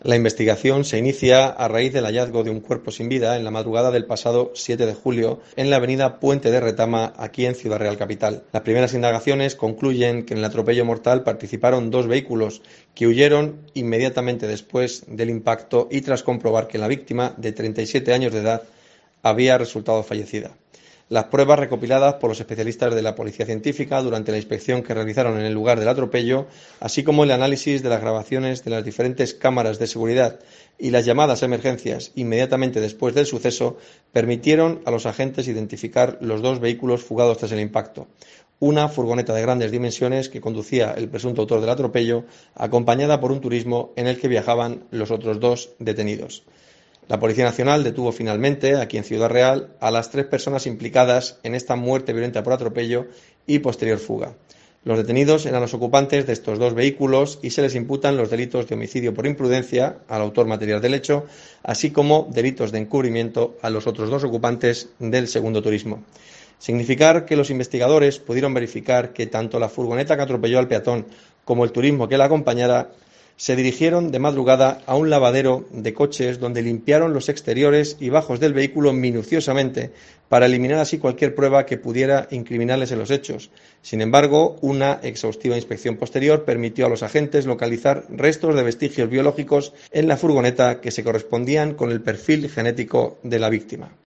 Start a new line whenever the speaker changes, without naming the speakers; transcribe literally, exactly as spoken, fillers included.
La investigación se inicia a raíz del hallazgo de un cuerpo sin vida en la madrugada del pasado siete de julio en la avenida Puente de Retama, aquí en Ciudad Real Capital. Las primeras indagaciones concluyen que en el atropello mortal participaron dos vehículos que huyeron inmediatamente después del impacto y tras comprobar que la víctima, de treinta y siete años de edad, había resultado fallecida. Las pruebas recopiladas por los especialistas de la Policía Científica durante la inspección que realizaron en el lugar del atropello, así como el análisis de las grabaciones de las diferentes cámaras de seguridad y las llamadas a emergencias inmediatamente después del suceso, permitieron a los agentes identificar los dos vehículos fugados tras el impacto. Una furgoneta de grandes dimensiones que conducía el presunto autor del atropello, acompañada por un turismo en el que viajaban los otros dos detenidos. La Policía Nacional detuvo finalmente, aquí en Ciudad Real, a las tres personas implicadas en esta muerte violenta por atropello y posterior fuga. Los detenidos eran los ocupantes de estos dos vehículos y se les imputan los delitos de homicidio por imprudencia al autor material del hecho, así como delitos de encubrimiento a los otros dos ocupantes del segundo turismo. Significar que los investigadores pudieron verificar que tanto la furgoneta que atropelló al peatón como el turismo que la acompañara se dirigieron de madrugada a un lavadero de coches donde limpiaron los exteriores y bajos del vehículo minuciosamente para eliminar así cualquier prueba que pudiera incriminarles en los hechos. Sin embargo, una exhaustiva inspección posterior permitió a los agentes localizar restos de vestigios biológicos en la furgoneta que se correspondían con el perfil genético de la víctima.